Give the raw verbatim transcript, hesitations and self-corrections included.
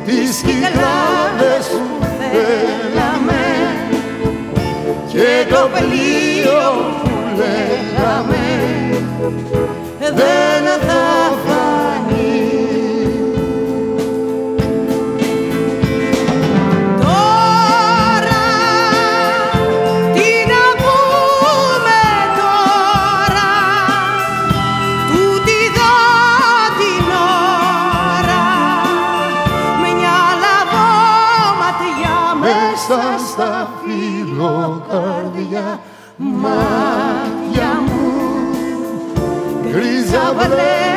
τις κυκλάδες που θέλαμε και το πλοίο που λέγαμε δεν θα φανεί. Τώρα, τι να πούμε τώρα, τούτη εδώ την ώρα, μια λαβώματια Μέσα στα φιλοκάρδια μάτια μου γκρίζα μπλε